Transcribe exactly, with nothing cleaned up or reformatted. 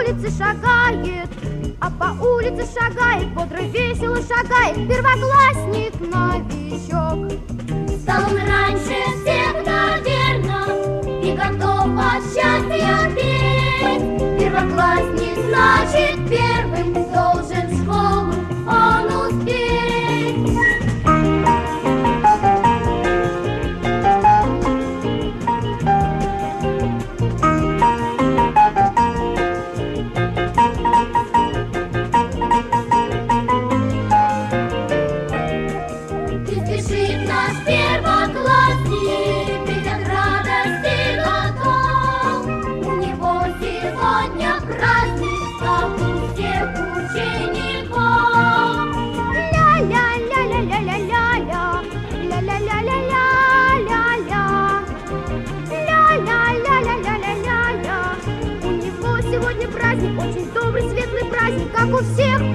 улице шагает, а по улице шагает, бодро, весело шагает первоклассник новичок. Стал он раньше всех, наверно, и готов от счастья петь. Первоклассник, значит, первым должен в школу он успеть. Праздник, очень добрый, светлый праздник, как у всех